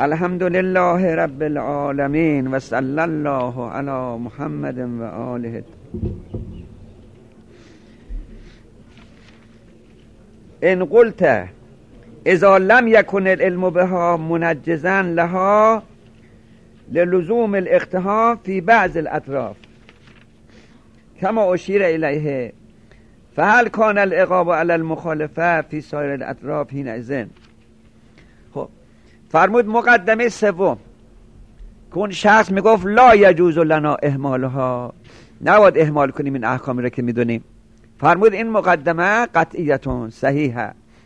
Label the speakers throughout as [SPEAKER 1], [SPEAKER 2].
[SPEAKER 1] الحمد لله رب العالمین و صلی الله علی محمد و آله. ان قلت اذا لم يكن العلم بها منجزا لها للزوم الاقتحام في بعض الاطراف كما اشیر الیه فهل كان العقاب على المخالفه في سایر الاطراف حينئذ. خب فرمود مقدمه سوم که اون شخص میگفت لا یجوز لنا اهمالها، نباید اهمال کنیم این احکامی را که میدونیم. فرمود این مقدمه قطعیتون صحیحه،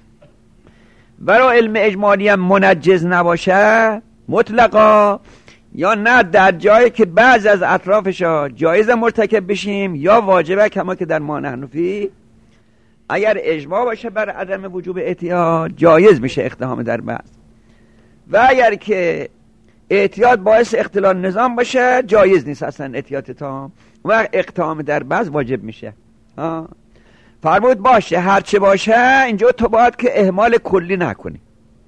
[SPEAKER 1] برای علم اجمالی هم منجز نباشه مطلقا، یا نه در جایی که بعض از اطرافش جایز مرتکب بشیم یا واجبه، کما که در ما نحن فی. اگر اجماع باشه بر عدم وجوب احتیاط جایز میشه اقتحام در بعض، و اگر که احتیاط باعث اختلال نظام باشه جایز نیست اصلا احتیاط تام، و اقتحام در بعض واجب میشه. فرمود باشه هرچه باشه اینجا تو باید که اهمال کلی نکنی،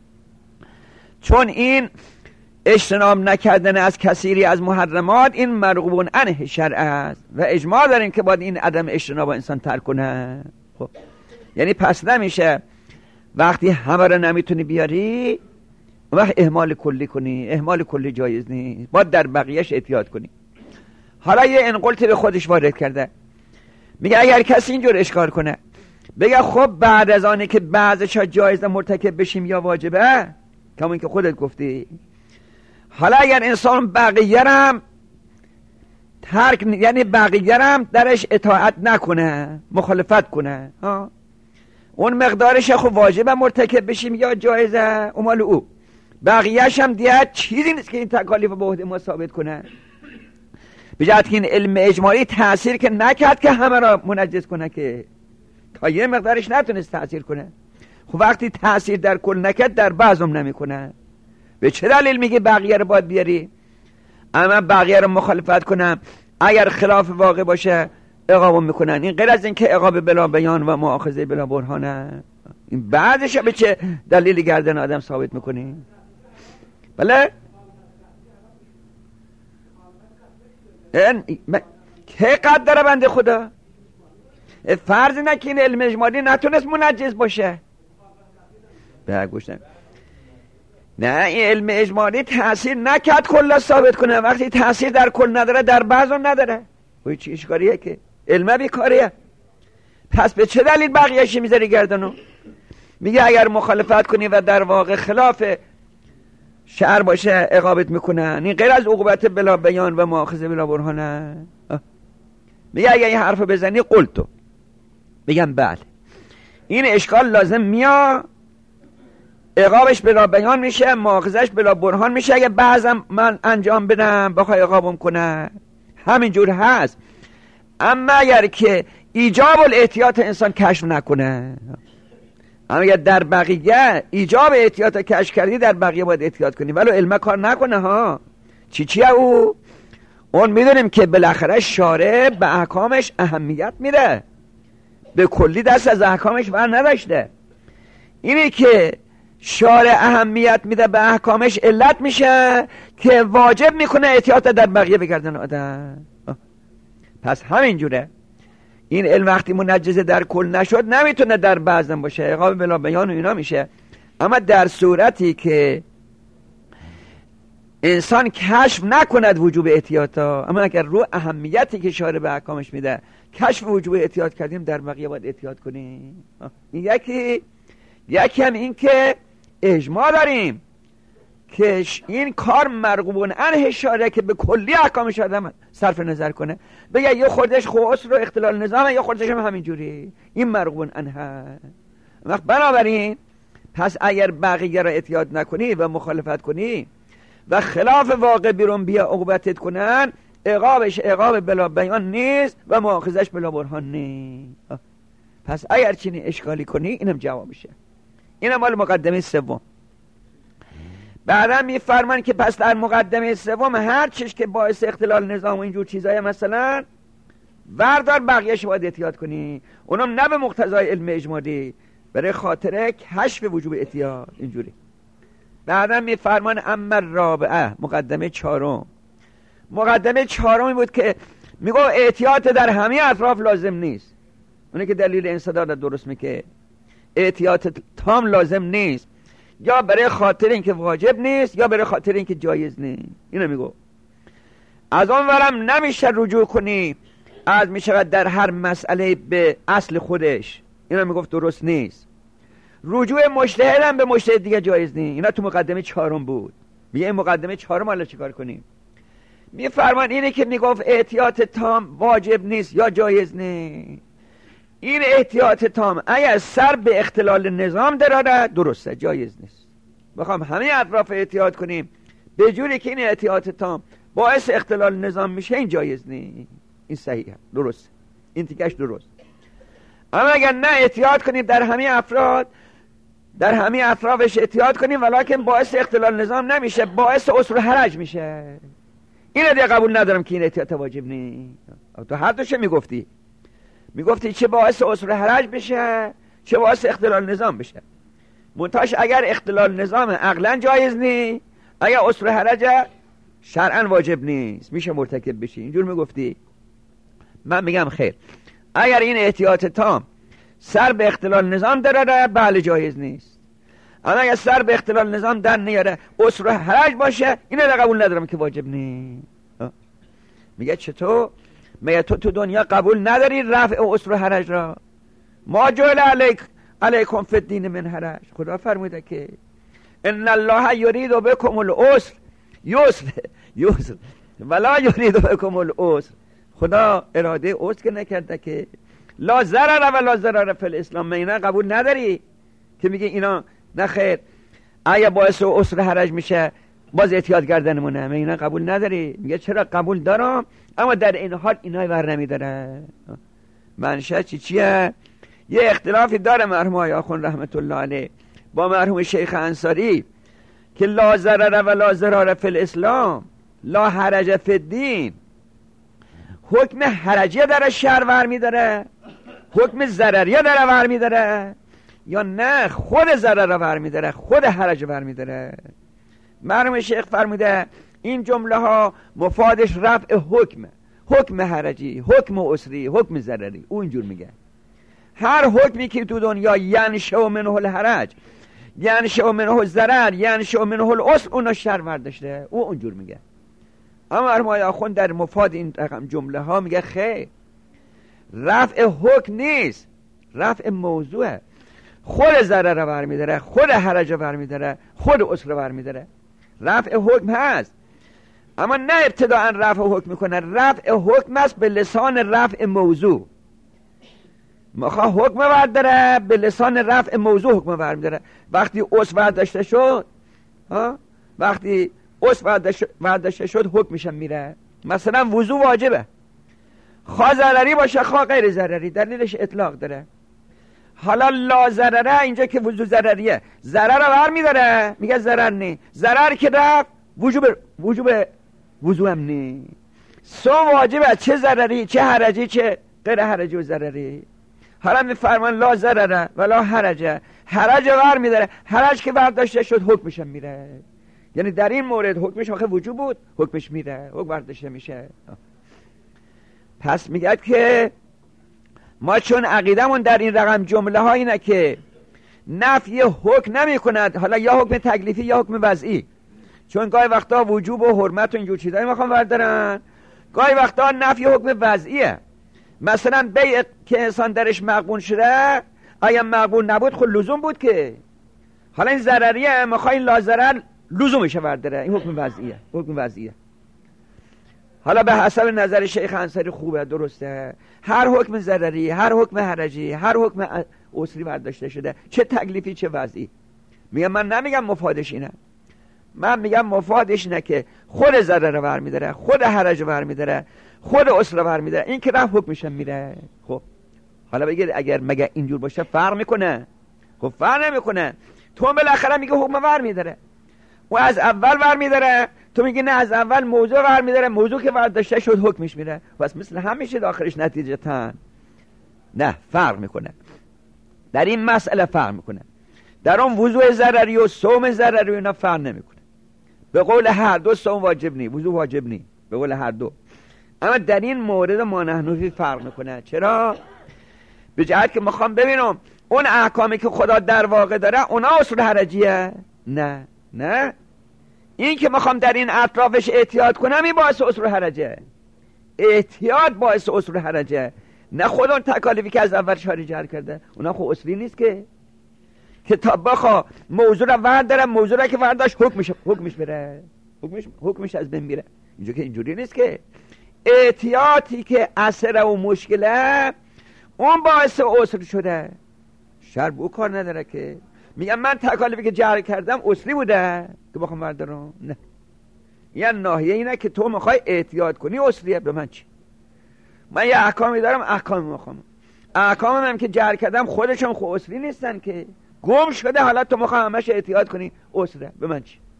[SPEAKER 1] چون این اجتناب نکردن از کثیری از محرمات این مرغوبون عنه شرع است و اجماع داریم که باید این عدم اجتناب انسان ترک کنه. خب یعنی پس نمیشه وقتی همه رو نمیتونی بیاری وقت اهمال کلی کنی، اهمال کلی جایز نیست، باید در بقیهش احتیاط کنی. حالا یه انقلتی به خودش وارد کرده، میگه اگر کسی اینجور اشکال کنه بگه خب بعد از آنه که بعضش ها جایز مرتکب بشیم یا واجبه، کما این که خودت گفتی، حالا اگر انسان بقیه هم ترک، یعنی بقیه هم درش اطاعت نکنه، مخالفت کنه، اون مقدارش خب واجبه مرتکب بشیم یا جایزه، اون مال او، بقیهش هم دیگه چیزی نیست که این تکالیف به عهده ما ثابت کنه، بجهت که این علم اجمالی تأثیر که نکرد که همه را منجز کنه، که تا یه مقدارش نتونست تأثیر کنه. خب وقتی تأثیر در کل نکرد در بعضم نمیکنه، به چه دلیل میگه بقیه رو باید بیاری؟ اما بقیه رو مخالفت کنم اگر خلاف واقع باشه عقاب میکنن، این غیر از این که عقاب بلا بیان و مؤاخذه بلا برهانه، این بعدش به چه دلیلی گردن آدم ثابت میکنی؟ بله که قد داره بنده خدا؟ فرض نکنه علم اجمالی نتونست منجز باشه، به گوشتن نه این علم اجمالی تأثیر نکرد کلا ثابت کنه، وقتی تأثیر در کل نداره در بعضم نداره، وی چی اشکاریه که علم بیکاریه؟ پس به چه دلیل بقیه‌اش میذاری گردنو؟ میگه اگر مخالفت کنی و در واقع خلاف شرع باشه عقابت میکنن، این غیر از عقوبت بلا بیان و مؤاخذه بلا برهانه. میگه اگر این حرف بزنی قلتو، بگم بله این اشکال لازم میاد، عقابش بلا بیان میشه، مؤاخذش بلا برهان میشه، اگه بعضم من انجام بدم بخوای عقابم کنه همینجور هست. اما اگر که ایجاب الاحتیاط انسان کشف نکنه، اما اگر در بقیه ایجاب احتیاط کشف کردی در بقیه باید احتیاط کنی، ولو علم کار نکنه ها. چیه او؟ اون میدونیم که بالاخره شارع به احکامش اهمیت میده، به کلی دست از احکامش بر نداشته. اینی که شارع اهمیت میده به احکامش علت میشه که واجب میکنه احتیاط در بقیه بگردن آدم. پس همینجوره این علم وقتی منجز در کل نشد نمیتونه در بعضم باشه، عقاب بلا بیان و اینا میشه. اما در صورتی که انسان کشف نکند وجوب احتیاطا، اما اگر رو اهمیتی که شارع به احکامش میده کشف وجوب احتیاط کردیم در بقیه باید احتیاط کنیم. یکی هم این که اجماع داریم که این کار مرغوبون عنه شارع که به کلی احکامش آدم صرف نظر کنه، بگه یه خوردش خسر و اختلال نظام، یه خوردش هم همینجوری، این مرغوبون عنه. وقت بنابراین پس اگر بقیه را احتیاط نکنی و مخالفت کنی و خلاف واقع بیرون بیا عقوبتت کنن، عقابش عقاب بلا بیان نیست و مؤاخذش بلا برهان نیست. پس اگر چنین اشکالی کنی اینم جواب میشه. اینم مال مقدمه سوم. بعدا میفرمان که پس در مقدمه سوم هر چیز که باعث اختلال نظام و اینجور چیزای مثلا وردار بقیهش باید احتیاط کنی، اونم نه به مقتضای علم اجمالی، برای خاطر کشف وجوب احتیاط. اینجوری بعدا میفرمان اما الرابعه، مقدمه چهارم. مقدمه چهارمی بود که میگو احتیاط در همه اطراف لازم نیست. اونه که دلیل انسداد درست میگه احتیاط تام لازم نیست، یا برای خاطر اینکه واجب نیست یا برای خاطر اینکه جایز نیست. اینو میگو. از اون ورم نمیشه رجوع کنی از میشود در هر مسئله به اصل خودش. اینو میگفت درست نیست. رجوع مجتهد هم به مجتهد دیگه جایز نیست. اینا تو مقدمه چهارم بود. میگه این مقدمه چهارم حالا چیکار کنیم؟ میفرمان اینه که میگفت احتیاط تام واجب نیست یا جایز نیست. این احتیاط تام اگر سر به اختلال نظام دراره درسته، جایز نیست. بخوام همه اطراف احتیاط کنیم به جوری که این احتیاط تام باعث اختلال نظام میشه، این جایز نیست. این صحیحه، درست، این تیکش درست. اما اگر نه احتیاط کنیم در همه افراد، در همه اطرافش احتیاط کنیم ولکن باعث اختلال نظام نمیشه، باعث عسر و حرج میشه، اینو دیگه قبول ندارم که این احتیاط واجب نیست. تو هر دوشه میگفتی چه باعث عسر و حرج بشه چه باعث اختلال نظام بشه. منتهاش اگر اختلال نظام عقلا جایز نیست، اگر عسر و حرج شرعا واجب نیست، میشه مرتکب بشی. اینجور میگفتی. من میگم خیر، اگر این احتیاط تام سر به اختلال نظام داره بله جایز نیست. اما اگر سر به اختلال نظام در نیاره عسر و حرج باشه، اینو قبول ندارم که واجب نیست. میگه چطور؟ میگه تو دنیا قبول نداری رفع عسر و حرج را؟ ما جعل علیکم فی الدین من حرج. خدا فرموده که ان الله یرید بکم العسر یسر ولا یرید بکم العسر. خدا اراده عسر که نکرده که لا ضرر ولا ضرر فی الاسلام. اینا قبول نداری که میگه اینا نه خیر، اگه باعث عسر حرج میشه باز احتیاط کردنمونه. اینا قبول نداری. میگه چرا قبول دارم اما در این حال اینا ور نمیداره. منشه چیه؟ یه اختلافی داره مرحوم آقا آخوند رحمت الله علیه با مرحوم شیخ انصاری که لا ضرر ولا ضرر فی الاسلام لا حرج فی الدین. حکم حرجیه داره شر ور میداره، حکم ضرریه داره ور میداره، یا نه خود ضرر ور میداره خود حرج ور میداره. مرحوم شیخ فرموده این جمله ها مفادش رفع حکم حرجی، حکم عسری، حکم ضرری. او اینجور میگه هر حکمی که تو دنیا ینشأ منه الحرج، ینشأ منه الضرر، ینشأ منه العسر، اونو شر ورداشته. او اونجور میگه. اما مرحوم آخوند در مفاد این رقم جمله ها میگه خیر، رفع حکم نیست، رفع موضوعه. خود ضرر ور میداره، خود حرج ور میداره، خود عسر ور میداره. رفع حکم هست اما نه ابتداء رفع حکم میکنه، رفع حکم است به لسان رفع موضوع. مخواه حکم ورداره به لسان رفع موضوع حکم ور میداره. وقتی عسر ورداشته شد، وقتی عسر ورداشته شد حکمش میره. مثلا وضو واجبه، خواه ضرری باشه خواه غیر ضرری، دلیلش اطلاق داره. حالا لا ضرره اینجا که وضو ضرریه، ضرر رو ور میداره میگه ضرر نی، ضرر که رفت وجوب وضو هم نی. سو واجبه، چه ضرری چه حرجی چه غیر حرجی و ضرری. حالا میفرمان لا ضرره ولا حرجه، حرج ور میداره، حرج که برداشته شد حکمش میره. یعنی در این مورد حکمش آخه وجوب بود، حکمش میره، حکم برداشته میشه. پس میگه که ما چون عقیدمون در این رقم جمله ها اینه که نفی حکم نمی کند، حالا یا حکم تکلیفی یا حکم وضعی، چون گاهی وقتا وجوب و حرمت و اینجور چیزایی میخوان بردارن، گاهی وقتا نفی حکم وضعیه. مثلا بیع که انسان درش مغبون شده، اگه مغبون نبود خود لزوم بود که، حالا این ضرریه میخواین لا ضرر لزومش برداره، این حکم وضعیه، حکم وضعیه. حالا به حسب نظر شیخ انصاری خوبه، درسته، هر حکم ضرری، هر حکم حرجی، هر حکم عسری برداشته شده، چه تکلیفی چه وضعی. میگم من نمیگم مفادش اینه، من میگم مفادش اینه که خود ضرر رو برمیداره، خود حرج رو برمیداره، خود عسر رو برمیداره، این که رفت حکمش میره. خب حالا بگید اگر مگه اینجور باشه فرق میکنه؟ خب فرق نمیکنه. تو بالاخره میگه حکم برمیداره، و از اول برمیداره، تو میگی نه از اول موضوع برمیداره، موضوع که برداشته شد حکمش میره. پس مثل همیشه داخلش نتیجه تن نه، فرق میکنه. در این مسئله فرق میکنه. در اون وضوء ضرری و صوم ضرری اینا فرق نمیکنه. به قول هر دو صوم واجب نی، وضوء واجب نی، به قول هر دو. اما در این مورد ما نحنفی فرق میکنه. چرا؟ به جهت که میخوام ببینم اون احکامی که خدا در واقع داره اونا اصول حرجیه؟ نه این که میخوام در این اطرافش احتیاط کنم این باعث اصول حرجه. احتیاط باعث اصول حرجه، نه خود اون تکالیفی که از اول شاری جر کرده اونا خب اصلی نیست که کتاب بخوا موضوع را وردارم، موضوع را که ورداشت حکمش بره، حکمش از بین میره. اینجا که اینجوری نیست که احتیاطی که اثر و مشکله اون باعث اصل شده. شر بو کار نداره که میگم من تکالیفی که جر کردم اصلی بوده که بخوام بردارم. نه، یعنی ناحیه اینه که تو میخوای احتیاط کنی اصلیه. به من چی؟ من یه احکامی دارم، احکامی میخوام، احکامم هم که جر کردم خودشون خود اصلی نیستن که گم شده، حالا تو میخوای همش احتیاط کنی اصله. به من چی؟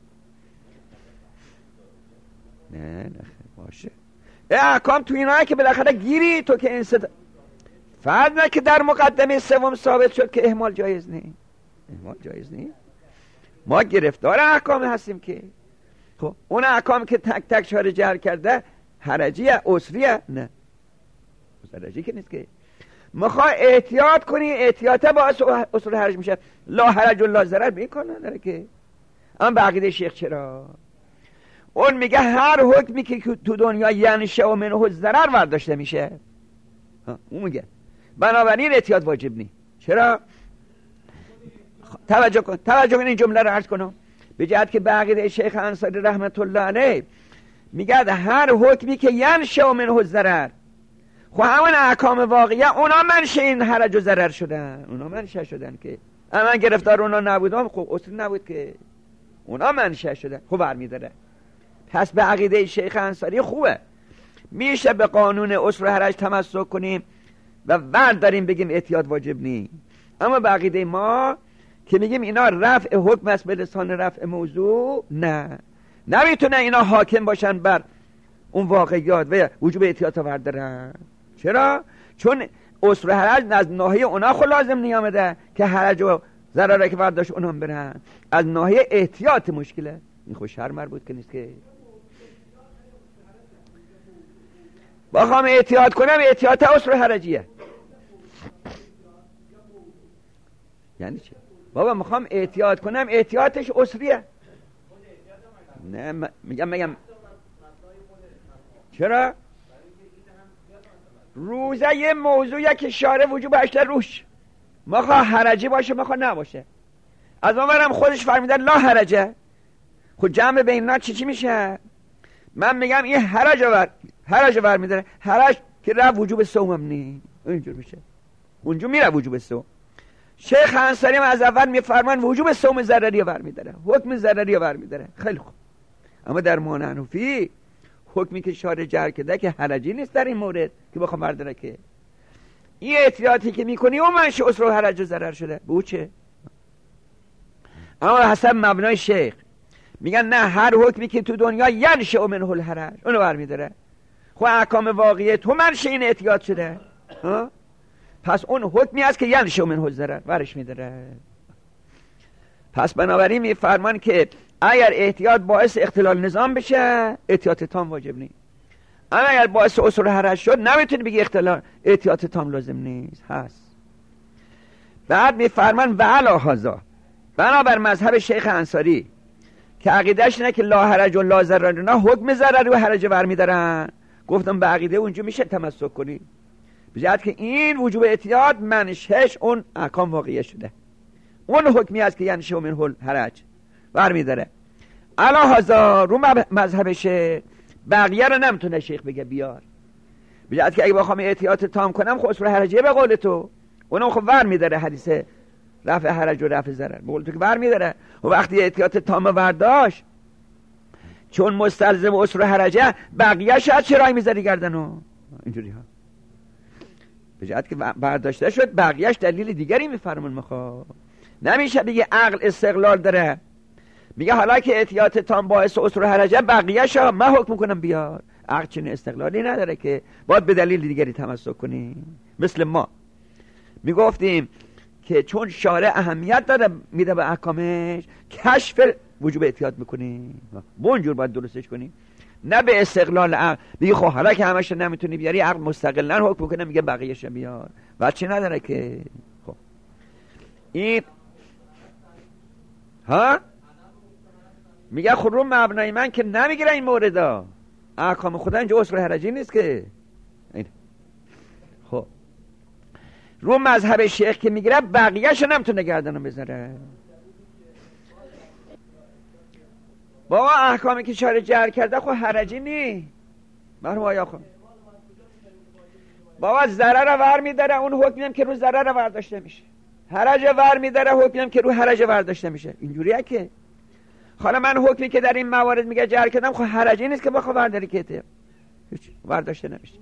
[SPEAKER 1] نه باشه. احکام تو اینا که بالاخره گیری تو که این فرض نه که در مقدمه سوم ثابت شد که اهمال جایز نیست. اهمال جایز نیست. ما گرفتار احکام هستیم که خب اون احکام که تک تک شاره جر کرده حرجیه اصلیه؟ نه حرجی که نیست که میخوای احتیاط کنی، احتیاطه باعث اصول حرج میشه. لا حرج و لا ضرر بیکار نداره که. اما بقیده شیخ چرا؟ اون میگه هر حکمی که تو دنیا ینشأ منه ضرر برداشته میشه، اون میگه بنابراین احتیاط واجب نی. چرا؟ توجه کن این جمله رو عرض کنم. به جهت که بقیده شیخ انصاری رحمت الله علیه میگه هر حکمی که ینشأ منه ضرر، خب همون احکام واقعیه اونا منشأ این حرج و ضرر شدن، اونا منشأ شدن که من گرفتار اونا نبودم، خب اصل نبود که اونا منشأ شدن. خب برمیداره. پس به عقیده شیخ انصاری خوبه، میشه به قانون اصل حرج تمسک کنیم و برداریم بگیم احتیاط واجب نی. اما به عقیده ما که میگیم اینا رفع حکم است به لسان رفع موضوع، نه نمیتونه اینا حاکم باشن بر اون واقعیات و وجوب احتیاط بردارن. چرا؟ چون اصل حرج از ناحیه اونا خود لازم نیامده که حرج و ضرره که برداشت اونم برن، از ناحیه احتیاط مشکله. این خوش هر مربوط که نیست که بخوام احتیاط کنم احتیاط اصل حرجیه. یعنی چه؟ بابا میخوام احتیاط کنم احتیاطش اصلیه. نه میگم چرا؟ روزه یه موضوعیه که شارع وجوب اشتر روش، مخواه حرجی باشه مخواه نباشه. از اونورم خودش فرمیدن لا حرجه. خود جمع بیننا چی میشه؟ من میگم این حرج ور میداره. حرج که رفت وجوب صومم نی، اینجور میشه، اونجور میره وجوب صوم. شیخ انصاری از اول میفرمان وجوب صوم ضرری ور میداره، حکم ضرری ور میداره. خیلی خوب. اما در ما حنفی حکمی که شارع جر کرده که حرجی نیست در این مورد که بخوام برداره که این احتیاطی که میکنی اون منشأ اصل حرج و ضرر شده. به چه؟ اما حسب مبنای شیخ میگن نه، هر حکمی که تو دنیا ینشأ منه الحرج اونو برمیداره. خب احکام واقعیه تو منشأ این احتیاط شده، پس اون حکمی است که ینشأ منه الضرر ورش میداره. پس بنابراین میفرمان که اگر احتیاط باعث اختلال نظام بشه احتیاط تام واجب نیست. اما اگر باعث اصول حرج شد نمیتونی بگی احتیاط تام لازم نیست، هست. بعد میفرمان و علی هذا، بنابر مذهب شیخ انصاری که عقیدهش اینه که لا حرج و لا ضرر، نه حکم ضرری و حرج برمیدارن، گفتم به عقیده اونجا میشه تمسک کنی، به جهت که این وجوب احتیاط منشأش اون احکام واقعیه شده، اون حکمی است که ینشأ منه الحرج برمیداره. علی هذا رو مذهبشه، بقیه رو نمیتونه شیخ بگه بیار، به جهت که اگه بخوام احتیاط تام کنم خب اصل حرجیه به قول تو، اونم خب برمیداره حدیث رفع حرج و رفع ضرر به قول تو که برمیداره. و وقتی احتیاط تام برداشت چون مستلزم اصل حرجه، بقیه شاید چرای میذاری گردنو اینجوری ها، به جهت که برداشته شد بقیهش دلیل دیگری میفرمون میخواد. نمیشه بگه عقل استقلال داره، میگه حالا که احتیاط تام باعث اصل حرجه بقیه‌ش من حکم میکنم بیار. عقل چنین استقلالی نداره که باید به دلیل دیگری تمسک کنیم. مثل ما میگفتیم که چون شارع اهمیت داره میده به احکامش، کشف وجوب احتیاط میکنی، با اونجور باید درستش کنی، نه به استقلال عقل بگی خب حالا که همش نمیتونی بیاری عقل مستقلا حکم کنه میگه بقیه‌اش بیار، بچه نداره که. خب این ها میگه خب رو مبنای من که نمیگیره این موردا، احکام خدا اینجا اصول حرجی نیست که. خب رو مذهب شیخ که میگیره بقیه‌اش نمیتونه گردنو بذاره. بابا احکامی که شارع جر کرده خب حرجی نی مرحوم آیا خب بابا ضرر ور میداره، اون حکمی هم که رو ضرر برداشته میشه، حرج ور میداره، حکمی هم که رو حرج برداشته میشه. اینجوریه که حالا من حکمی که در این موارد میگه جر کردم خب حرجی نیست که بخواه برداری که هیچ برداشته نمیشه.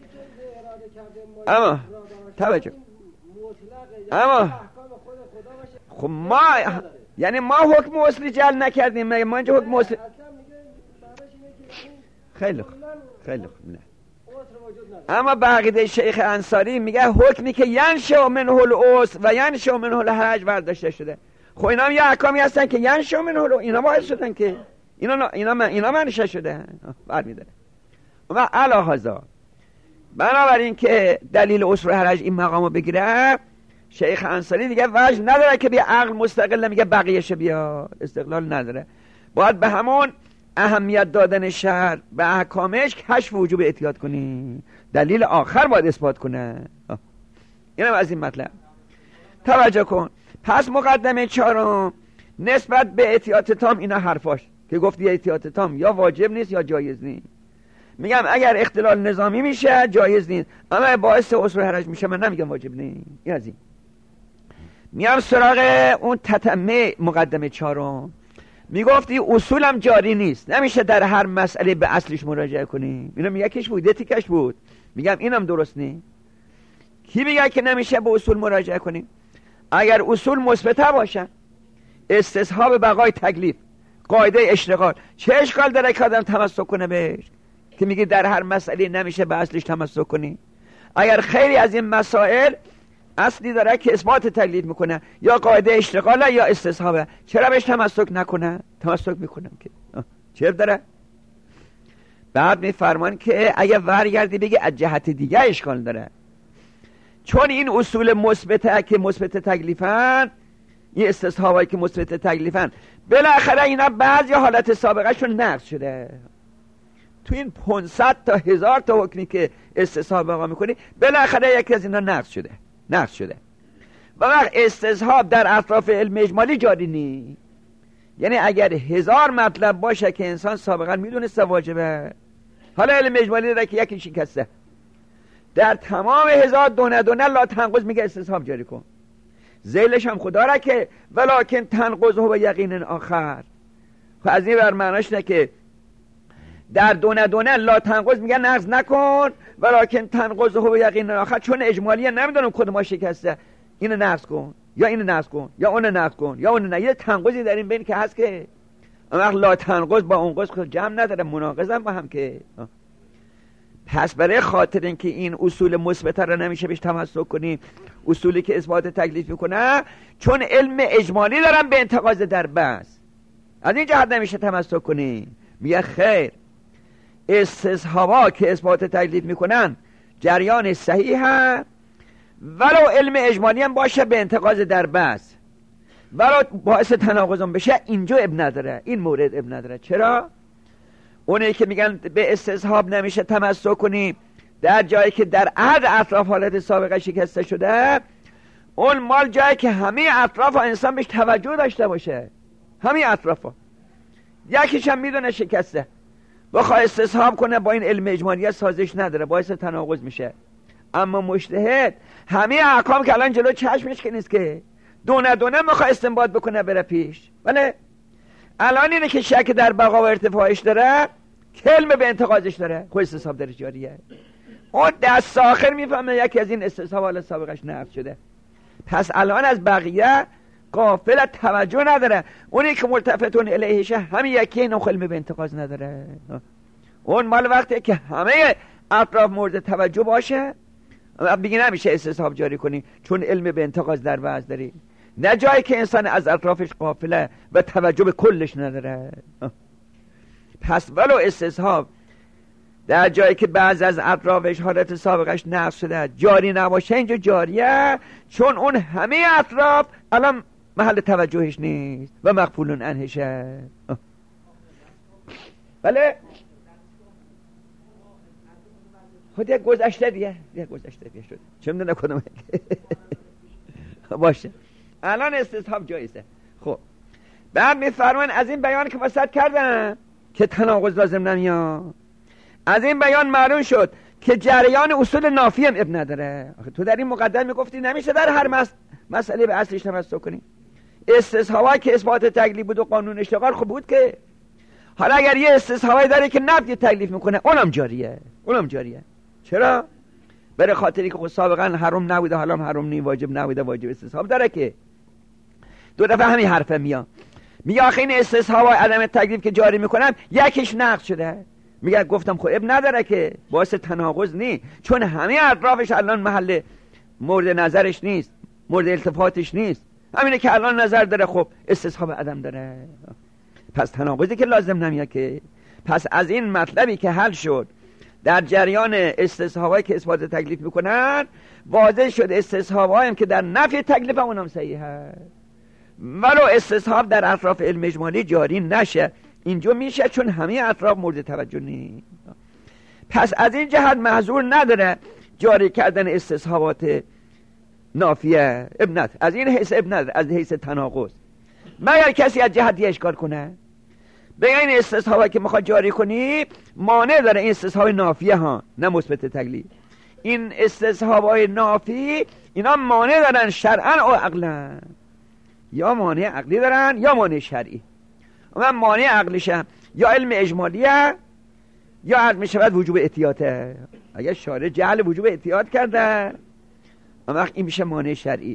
[SPEAKER 1] اما توجه، اما خب ما یعنی ما حکم اصلی جل نکردیم، ما اینجا حکم اصلی خیلی خوب خیلی خوب نه. اما بقیده شیخ انصاری میگه حکمی که ینشأ منه العسر و ینشأ منه الحرج برداشته شده. خب اینا هم یه احکامی هستن که ینشأ منه اینا باعث شدن که اینا منشه شده برمیداره. و علاهذا بنابراین که دلیل عسر و حرج این مقامو بگیره، شیخ انصاری دیگه وجه نداره که بیا عقل مستقل میگه بقیه‌اش بیا، استقلال نداره، باید به همون اهمیت دادن شرع به احکامش کشف وجوب احتیاط کنی، دلیل آخر باید اثبات کنه. اینم از این مطلب توجه کن. پس مقدمه چهارم نسبت به احتیاط تام، اینا حرفاش که گفتی احتیاط تام یا واجب نیست یا جایز نیست. میگم اگر اختلال نظامی میشه جایز نیست، اما باعث عسر و حرج میشه من نمیگم واجب نیست. این از این. میام سراغ اون تتمه مقدمه چهارم. میگفتی اصولم جاری نیست، نمیشه در هر مسئله به اصلش مراجعه کنی. اینم یکیش بود، یکیش بود. میگم اینم درست نیست. کی میگه که نمیشه به اصول مراجعه کنی؟ اگر اصول مثبته باشن، استصحاب بقای تکلیف، قاعده اشتغال، چه اشکال داره که آدم تمسک کنه بهش؟ که میگه در هر مسئله نمیشه به اصلش تمسک کنی. اگر خیلی از این مسائل اصلی داره که اثبات تکلیف میکنه، یا قاعده اشتغاله یا استصحابه، چرا بهش تمسک نکنه؟ تمسک میکنم که چرا داره؟ بعد میفرمان که اگه ورگردی بگی از جهت دیگه اشکال داره، چون این اصول مثبته که مثبت تکلیفن، این استصحابایی که مثبت تکلیفن، بالاخره اینا بعضی حالت سابقه شون نقض شده. تو این 500 تا 1000 تا حکمی که استصحاب بقا میکنی بالاخره یکی از اینا نقض شده. و وقت استصحاب در اطراف علم اجمالی جاری نی. یعنی اگر 1000 مطلب باشه که انسان سابقا میدونسته واجبه، حالا علم اجمالی داره که یکی شکسته، در تمام 1000 دونه لا تنقض میگه استصحاب جاری کن. ذیلش هم خدا را که ولکن تنقضه به یقین آخر. خب از این بر معناش نه که در دونه لا تنقض میگه نقض نکن، ولکن تنقضه به یقین آخر، چون اجمالیه نمیدونم کدوم شکسته، اینو نقض کن یا اینو نقض کن یا اونو نقض کن یا اونو نه. یه تنقضی در این بین که هست که اما لا تنقض با اون قض جمع نداره، مناقض هم با هم که. پس برای خاطر اینکه این اصول مثبت را نمیشه بهش تمسک کنی، اصولی که اثبات تکلیف میکنه، چون علم اجمالی دارن به انتقاض در بحث، از این جهت نمیشه تمسک کنی. میگه خیر، استصحابا که اثبات تکلیف میکنن جریان صحیحه، ولو علم اجمالی هم باشه به انتقاض در بحث، ولو باعث تناقض بشه، اینجا اب نداره، این مورد اب نداره. چرا؟ اونایی که میگن به استصحاب نمیشه تمسک کنی در جایی که در عهد اطراف حالت سابقه شکسته شده، اون مال جایی که همه اطراف انسان بهش توجه داشته باشه، همه اطراف یکیش هم میدونه شکسته، بخواه استصحاب کنه با این علم اجمالی سازش نداره، باعث تناقض میشه. اما مجتهد همه احکام که الان جلو چشمش که نیست که دونه میخواه استنباط بکنه بره پیش، ولی الان اینه که شک در بقا و ارتفاعش داره، کلمه به انتقاضش داره، خود استصحاب درش جاریه. اون دست آخر میفهمه یکی از این استصحاب حالا سابقش نقض شده، پس الان از بقیه غافل، توجه نداره. اونی که ملتفتون الیهشه همین یکی، اینو کلمه به انتقاض نداره. اون مال وقتی که همه اطراف مورد توجه باشه، بگی نمیشه استصحاب جاری کنی چون علم به انتقاض در وضع داری، نه جایی که انسان از اطرافش غافله و توجه به کلش نداره. پس ولو استصحاب در جایی که بعض از اطرافش حالت سابقش نقض شده جاری نباشه، اینجا جاریه چون اون همه اطراف الان محل توجهش نیست و مغفولون عنهشه. بله خود یک گذشته دیگه شد، چه میدونه کدومه. باشه الان استصحاب جایزه. خب بعد میفرمان از این بیان که وسط کردم که تناقض لازم نمیاد، از این بیان معلوم شد که جریان اصول نافی هم اب نداره. تو در این مقدمه میگفتی نمیشه در هر مسئله به اصلش تمسک کنی. استصحابی که اثبات تکلیف بود و قانون اشتغال خوب بود که، حالا اگر یه استصحابی داره که نفی تکلیف میکنه اونم جاریه. چرا؟ برای خاطری که خود سابقا حرام نبوده حالا حرام نی، واجب نبوده واجب استصحاب داره که دو دفعه همین حرفه میگه آخه این استصحاب و عدم تکلیف که جاری میکنم یکیش نقض شده. میگه گفتم خب اب نداره که باعث تناقض نی، چون همه اطرافش الان محل مورد نظرش نیست، مورد التفاتش نیست، همینه که الان نظر داره، خب استصحاب عدم داره، پس تناقضی که لازم نمیاد که. پس از این مطلبی که حل شد در جریان استصحابایی که اثبات تکلیف میکنن، واضح شد استصحابایی هم که در نفی تکلیف اونم صحیحه، ولو استصحاب در اطراف علم اجمالی جاری نشه اینجا میشه چون همه اطراف مورد توجه نیست. پس از این جهت معذور نداره جاری کردن استصحابات نافیه، ابنت از این حیث ابن نداره، از حیث تناقض. مگر کسی از جهت اشکال کنه بگه این استصحابی که میخواد جاری کنی مانع داره، این استصحاب نافیه ها نه مثبت تکلیف، این استصحابای نافی اینا مانع دارن شرعا و عقلا، یا مانع عقلی دارن یا مانع شرعی. اما مانع عقلیشم یا علم اجمالیه یا عرض میشود وجوب احتیاطه. اگر شارع جعل وجوب احتیاط کرده اما این میشه مانع شرعی،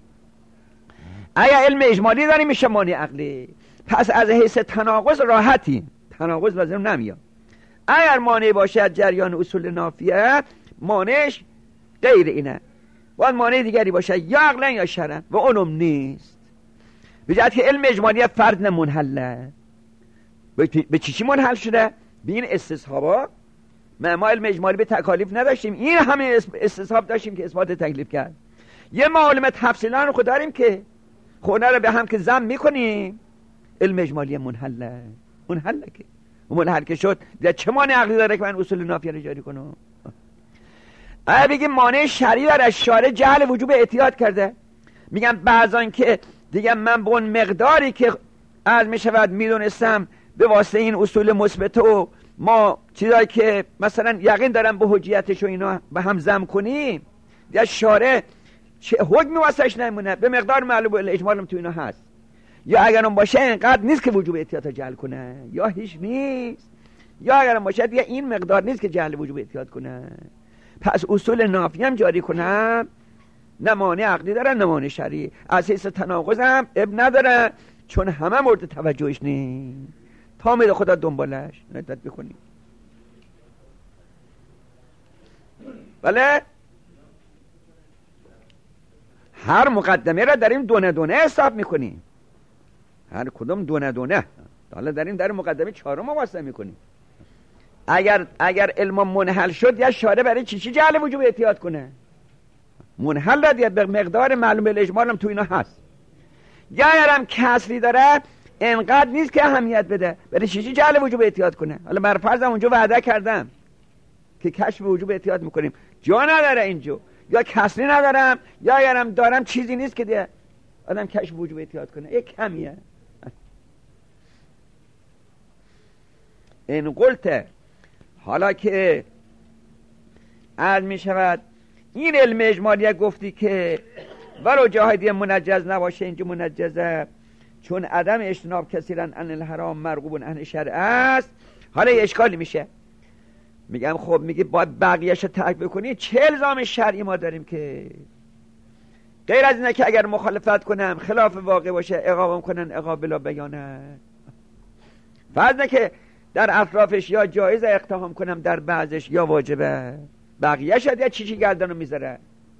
[SPEAKER 1] اگر علم اجمالی داریم میشه مانع عقلی. پس از حیث تناقض راحتیم، تناقض لازم نمیاد. اگر مانع باشه از جریان اصول نافیه مانعش غیر اینه، باید مانع دیگری باشه یا عقلا یا شرعا و اونم نیست. به جهت که علم اجمالی فرد منحله، به چی منحل شده؟ به این استصحابا. ما علم اجمالی به تکالیف نداشتیم، این همه استصحاب داشتیم که اثبات تکلیف کرد. یه معلومه تفصیلا رو خود داریم که خونه رو به هم که ضم میکنیم، علم اجمالی منحله که منحل که شد دیگه چه مانع عقلی داره که من اصول نافیه رو جاری کنم؟ اگه بگیم مانع شرعی داره، شارع جعل وجوب احتیاط کرده، میگم بعضان که دیگه من به اون مقداری که از میشود میدونستم به واسطه این اصول مثبت و ما چیزایی که مثلا یقین دارم به حجیتش و اینا به هم ضم کنیم، دیگه شارع چه حکمی واسش نمونه، به مقدار معلوم الاجمال تو اینا هست، یا اگرم باشه اینقدر نیست که وجوب احتیاط جعل کنه، یا هیچ نیست، یا اگرم باشه دیگه این مقدار نیست که جعل وجوب احتیاط کنه. پس اصول نافی هم جاری کنم نه مانع عقلی داره نه مانع شرعی، از حیث تناقض هم اب نداره چون همه مورد توجهش نیست. تا میده خدا دنبالش ندت بکنیم. بله هر مقدمه را داریم دونه دونه حساب میکنیم، هر کدوم دونه دونه. حالا داریم در مقدمه چهارم واسطه میکنیم. اگر علم منحل شد یا شارع برای چی جعل وجوب احتیاط کنه؟ منحل داد یا به مقدار معلوم الاجمال هم تو اینا هست، یا اگرم کسری داره انقدر نیست که اهمیت بده، برای چی جعل وجوب احتیاط کنه؟ حالا بر فرضم اونجا وعده کردم که کشف وجوب احتیاط میکنیم، جا نداره اینجا، یا کسری ندارم یا اگرم دارم چیزی نیست که دیگه آدم کشف وجوب احتیاط کنه، یک کمیه. این قلت حالا که عرض می شود این علم اجمالیه گفتی که ولو جاهدی منجز نباشه اینجا منجزه، چون عدم اجتناب کثیرا عن الحرام مرغوب عن شرع است. حالا یه اشکالی میشه، میگم خب میگی باید بقیهش رو ترک بکنی، چه الزام شرعی ما داریم که غیر از اینه که اگر مخالفت کنم خلاف واقع باشه عقابم کنن عقاب بلا بیانه، فرض نه که در اطرافش یا جایز اقتحام کنم در بعضش یا واجبه، بقیه شد یا چی گردنو میذاره.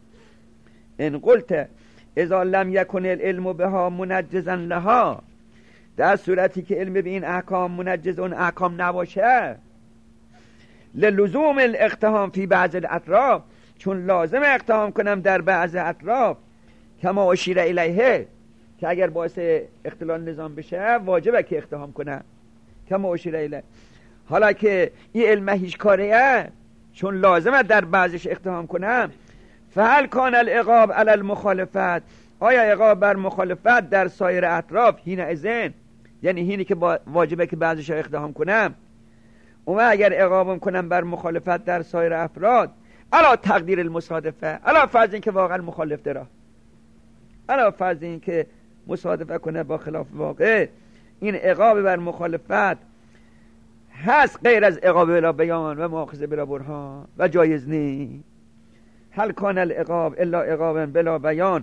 [SPEAKER 1] ان قلت اذا لم یکن العلم بها منجزا لها، در صورتی که علم به این احکام منجز اون احکام نباشه، للزوم الاقتحام فی بعض الاطراف، چون لازم اقتحام کنم در بعض اطراف، کما اشیر الیه، که اگر باعث اختلال نظام بشه واجبه که اقتحام کنم، کما اشیر الیه. حالا که این علم هیچ کاریه، چون لازمه در بعضش اقتحام کنم، فهل کان العقاب علی المخالفت، آیا عقاب بر مخالفت در سایر اطراف هین ازن، یعنی هینی که واجبه که بعضش اقتحام کنم، اما اگر عقابم کنم بر مخالفت در سایر افراد، علا تقدیر المصادفه، علا فرض این که واقعا مخالف داره، علا فرض این که مصادفه کنه با خلاف واقع، این عقاب بر مخالفت هست غیر از عقاب بلا بیان و مؤاخذه بلا برهان و جایز نی. هل کان العقاب الا عقابا بلا بیان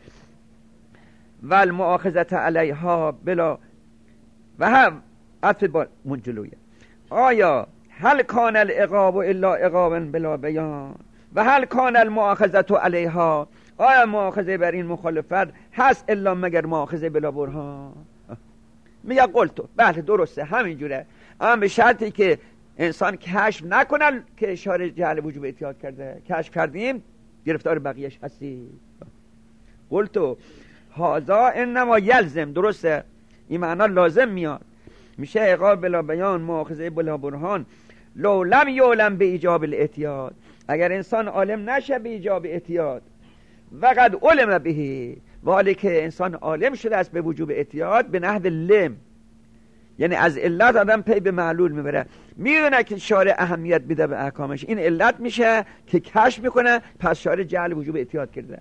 [SPEAKER 1] و المؤاخذه علیها بلا و هم عطف با منجلویه. آیا هل کان العقاب الا عقابا بلا بیان و هل کان المؤاخذه علیها، آیا مؤاخذه بر این مخالفت هست الا مگر مؤاخذه بلا برهان؟ میگه قلتو بله درسته همینجوره، اما به شرطی که انسان کشف نکنه که اشاره جهل وجوب اعتیاد کرده. کشف کردیم گرفتار بقیهش هستی. قلتو هذا انما یلزم، درسته این معنا لازم میاد، میشه عقاب بلا بیان مؤاخذه بلا برهان لو لم یعلم به ایجاب الاعتیاد، اگر انسان عالم نشه به ایجاب اعتیاد، وقد علم به، ولی که انسان عالم شده است به وجوب اعتیاد، به نحو لم، یعنی از علت آدم پی به معلول میبره، میدونه که شارع اهمیت میده به احکامش، این علت میشه که کشف میکنه پس شارع جعل وجوب اعتیاد کرده.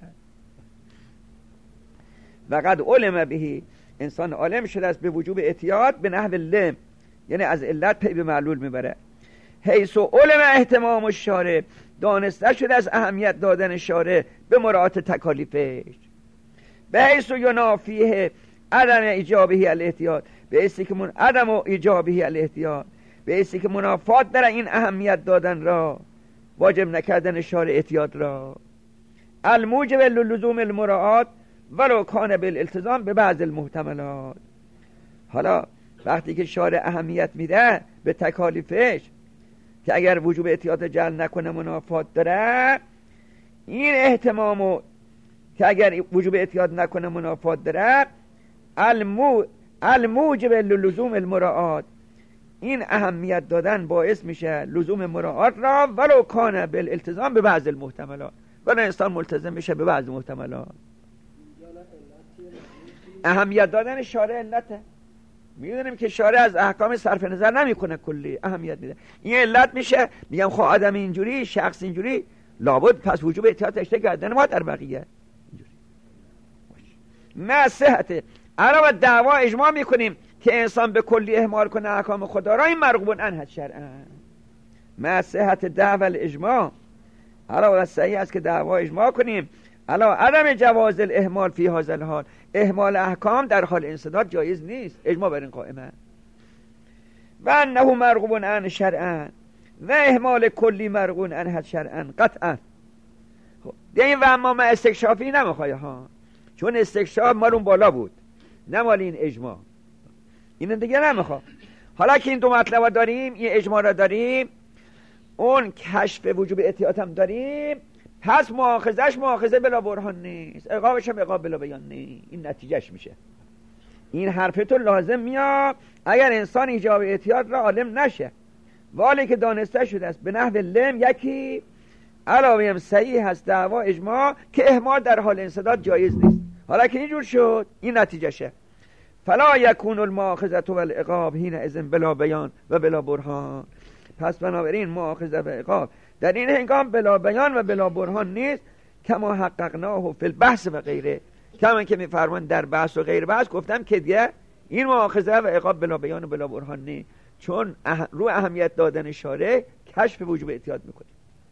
[SPEAKER 1] وقد علم به، انسان عالم شده است به وجوب اعتیاد به نحو لم، یعنی از علت پی به معلول میبره. حیث علم اهتمام الشارع، دانسته شده از اهمیت دادن شارع به مراعات تکالیفش، به حیث ینافیه عدم ایجابه الاحتیاط، به حیثی که عدم و ایجابه الاحتیاط، به حیثی که منافات داره این اهمیت دادن را، واجب نکردن شارع احتیاط را، الموجب للزوم المراعات ولو کان بالالتزام به بعض المحتملات. حالا وقتی که شارع اهمیت میده به تکالیفش که اگر وجوب احتیاط جعل نکنه منافات داره، این اهتمامو که اگر وجوب احتیاط نکنه منافات داره، الموجب للزوم المراعات، این اهمیت دادن باعث میشه لزوم مراعات را ولو کان بالالتزام به بعض المحتملات، ولی انسان ملتزم میشه به بعض محتملات. اهمیت دادن شارع علته، میدونیم که شارع از احکام صرف نظر نمیکنه، کلی اهمیت میده، این علت میشه میگم خب آدم اینجوری شخص اینجوری لابد پس وجوب احتیاط اشته کردن ما در بقیه اینجوری. نه صحت علاوه دعوا اجماع میکنیم که انسان به کلی اهمال کنه احکام خدا را، این مرغوب عنه شرعا. ما صحت دعوا الاجماع، علاوه صحیح است که دعوا اجماع کنیم علاوه عدم جواز الاهمال فی هذا الحال، اهمال احکام در حال انسداد جایز نیست، اجماع بر این قائمه. و انه مرغوب عنه شرعا و اهمال کلی مرغوب عنه شرعا قطعا. خب این و اما ما استکشافی نمیخواه ها، چون استکشاف مال اون بالا بود نه مال این اجماع، این دیگه نمیخواه. حالا که این دو مطلب داریم، این اجماع را داریم، اون کشف وجوب احتیاط هم داریم، پس مؤاخذش مؤاخذه بلا برهان نیست، عقابش هم عقاب بلا بیان نیست، این نتیجهش میشه. این حرفتون لازم میاد اگر انسان ایجاب احتیاط را عالم نشه، ولی که دانسته شده است به نحو لم، یکی علاوه هم صحیح هست دعوا اجماع که اهمال در حال انسداد جایز نیست. حالا که اینجور شد این نتیجهشه، فلا یکون المؤاخذه والعقاب حین اذن بلا بیان و بلا برهان، پس بنابراین مؤاخذه و عقاب در این هنگام بلا بیان و بلا برهان نیست، کما حققناه فی البحث و غیره، کما که میفرمان در بحث و غیر بحث گفتم که دیگه این مؤاخذه و عقاب بلا بیان و بلا برهان نیست، چون رو اهمیت دادن شارع کشف وجوب احتیاط میکنه.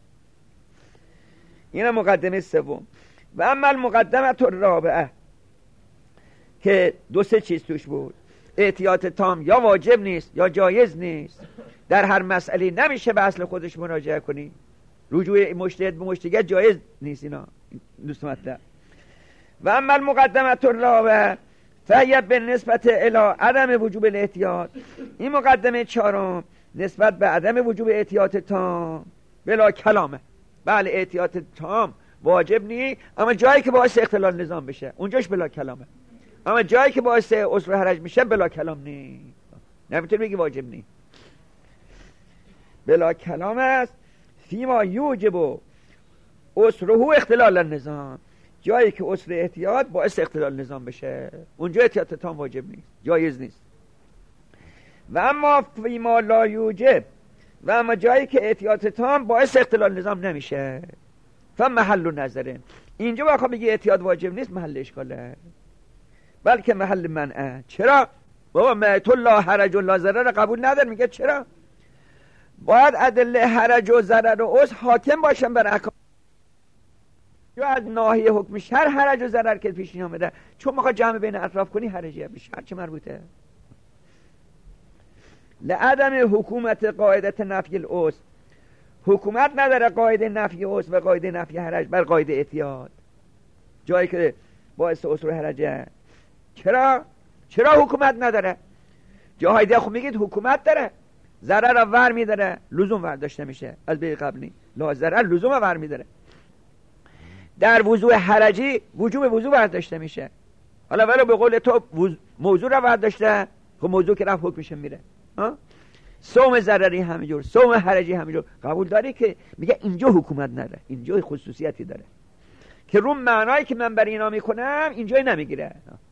[SPEAKER 1] این مقدمه سوم. و اما المقدمه الرابعه که دو سه چیز توش بود، احتیاط تام یا واجب نیست یا جایز نیست، در هر مسئله نمیشه به اصل خودش مراجعه کنی، رجوع مجتهد به مجتهد جایز نیست. اینا دوست مطلب. و اما المقدمه الرابعه فهی بالنسبت الی عدم وجوب الاحتیاط. این مقدمه چهارم نسبت به عدم وجوب احتیاط تام بلا کلامه. بله احتیاط تام واجب نی، اما جایی که باعث اختلال نظام بشه اونجاش بلا کلامه، اما جایی که باعث عسر و حرج میشه بلا کلام نی. نمیتونی بگی واجب نی، بلا کلام است. فیما یوجب عسره اختلال النظام، جایی که عسر احتیاط باعث اختلال نظام بشه اونجا احتیاط تام واجب نیست، جایز نیست. و اما فیما لا یوجب، و اما جایی که احتیاط تام باعث اختلال نظام نمیشه فمحل نظره، اینجا بخوام بگی احتیاط واجب نیست محل اشکاله، بلکه محل منعه. چرا؟ بابا معت لا حرج و لا ضرر قبول نداره. میگه چرا؟ باید ادله حرج و ضرر و عسر حاکم باشن بر احکام، یا از ناحیه حکم شرع حرج و ضرر که پیش آمده، چون میخواد جمع بین اطراف کنی حرجیه به شرع چه مربوطه؟ لعدم حکومت قاعدت نفی العسر، حکومت نداره قاعده نفی عسر و قاعده نفی حرج بر قاعده احتیاط جایی که باعث عسر و حرجه. چرا حکومت نداره؟ جاهای دیگه خب میگید حکومت داره، ضرر را ور میداره، لزوم ور داشته میشه از به قبلی، لا ضرر لزوم ور میداره. در وضوع حرجی وجوب وضوع ور داشته میشه، حالا ولو به قول تو موضوع را ور داشته، خب موضوع که رفت حکمش میره. صوم ضرری همینجور، صوم حرجی همینجور. قبول داری که میگه اینجا حکومت نداره، اینجا خصوصیتی داره که رو معنایی که من برای اینا میکنم اینجا نمیگیره.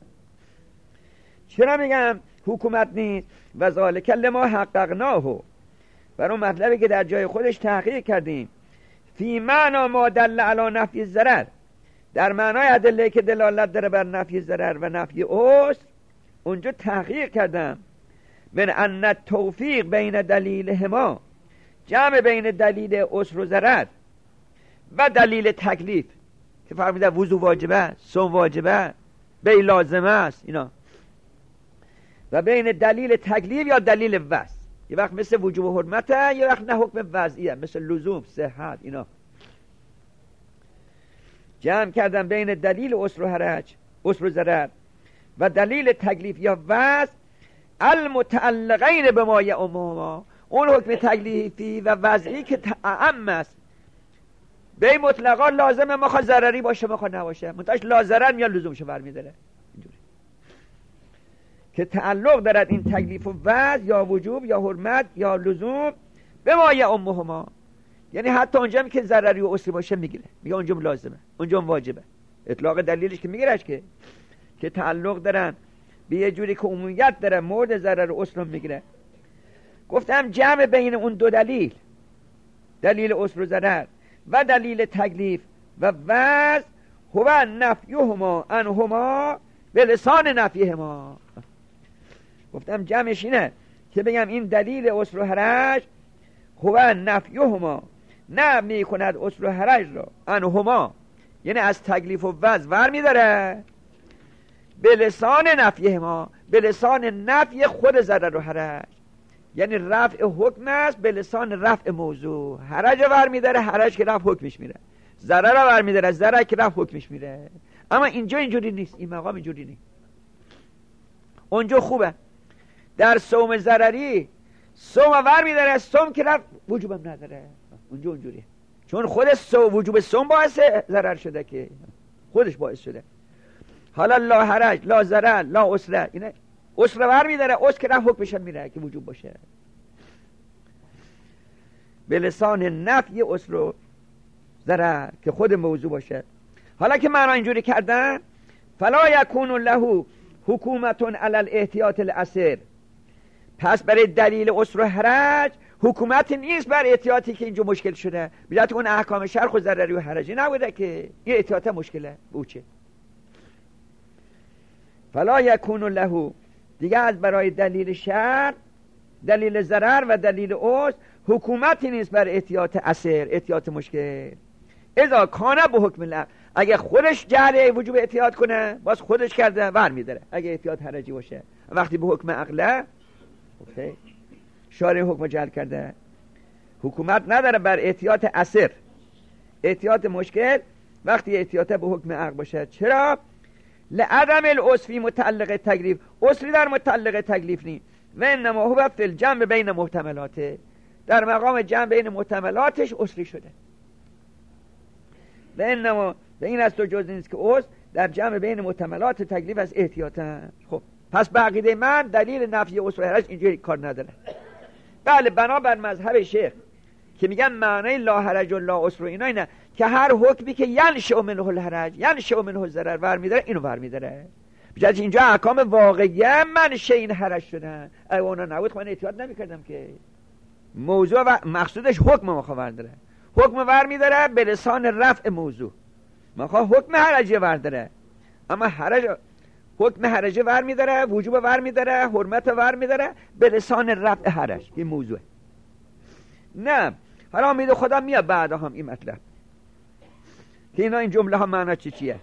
[SPEAKER 1] چرا میگم حکومت نیست؟ و ذالک لما حققناه، برای مطلبی که در جای خودش تحقیق کردیم. فی معنا ما دل علی نفی ضرر، در معنای ادله که دلالت داره بر نفی ضرر و نفی عسر، اونجا تحقیق کردم. من ان توفیق بین دلیل هما، جمع بین دلیل عسر و ضرر و دلیل تکلیف که فرموده وضو واجبه، صوم واجبه، بی لازمه است اینا، و بین دلیل تکلیف یا دلیل وضع، یه وقت مثل وجوب و حرمته، یه وقت نه حکم وضعیه مثل لزوم، صحت اینا. جمع کردم بین دلیل عسر و حرج، عسر و ضرر و دلیل تکلیف یا وضع المتعلقین به ما یعمهما، اون حکم تکلیفی و وضعی که اعم است، به مطلقا لازمه مخواد ضرری باشه مخواد نباشه، منتهاش لا ضرر میاد لزومشو برمی‌داره، اینجوری که تعلق دارد این تکلیف و وضع یا وجوب یا حرمت یا لزوم به ما یعمهما، یعنی حتی اونجا که ضرری و عسری باشه میگیره، میگه اونجا لازمه اونجا واجبه. اطلاق دلیلش که میگیرش که تعلق دارن به یه جوری که عمومیت داره، مورد ضرر و عسر میگیره. گفتم جمع بین اون دو دلیل، دلیل عسر و ضرر و دلیل تکلیف و وضع، هو نفیهما عنهما به لسان نفیهما. گفتم جمعش اینه که بگم این دلیل عسر و حرج هو نفیهما، نه میکند عسر و حرج را عنهما، یعنی از تکلیف و وضع ور میداره، به لسان نفیهما، به لسان نفی خود ضرر و حرج، یعنی رفع حکم است به لسان رفع موضوع. حرج ور میداره، حرج که رفع حکمش میره، ضرر ور میداره، ضرر که رفع حکمش میره. اما اینجا اینجوری نیست، این مقام اینجوری نیست. اونجا خوبه در صوم ضرری صوم ور میداره، صوم که رفع وجوبم نداره، اونجا اونجوریه، چون خود وجوب صوم باعث ضرر شده، که خودش باعث شده. حالا لا حرج، لا ضرر، لا عسر، اینه عسر ور میداره، عسر که رفع حکمش میره که وجوب باشه، به لسان نفی عسر و ضرر که خود موضوع باشه. حالا که معنا اینجوری کردن، فلا یکون له حکومتون علی الاحتیاط الاسر، پس برای دلیل عسر و حرج حکومتی نیست بر احتیاطی که اینجا مشکل شده. بجات اون احکام شرع و ضرری و حرجی نبوده که این احتیاط مشکله بوچه. فلا یکون له، دیگه از برای دلیل شرع، دلیل ضرر و دلیل عسر حکومتی نیست بر احتیاط اسر، احتیاط مشکل. اذا کانه به حکم الله، اگه خودش جهل وجوب احتیاط کنه باز خودش کرده ور میداره، اگه احتیاط حرجی باشه. وقتی به حکم عقله شارع حکم جعل کرده، حکومت نداره بر احتیاط اسر، احتیاط مشکل وقتی احتیاط به حکم عقل باشد. چرا؟ لعدم العسفی متعلق تکلیف، عسری در متعلق تکلیف نی و انما هو فی الجمع بین محتملاته، در مقام جمع بین محتملاتش عسری شده. و انما و این از تو جز نیست که عسر در جمع بین محتملات تکلیف از احتیاطا. خب پس به عقیده من دلیل نفی عسر و حرج اینجوری کار نداره. بله بنابر مذهب شیخ که میگن معنی لا حرج و لا عسر و اینا اینه که هر حکمی که ینشأ منه الحرج ینشأ منه الضرر برمی‌داره اینو برمی‌داره. بجز اینجا احکام واقعیه منشأ این حرج شدن. اگه اونا نبود من احتیاط نمی‌کردم که. موضوع و مقصودش حکم مخاور داره، حکم برمی‌داره به لسان رفع موضوع. مخواه حکم حرجه برداره، اما حکم حرجه برمی‌داره، وجوب برمی‌داره، حرمت برمی‌داره به لسان رفع حرج. این موضوع نه. حالا امید خدا میاد بعدا هم این مطلب که اینا این جمله ها معنا چیه.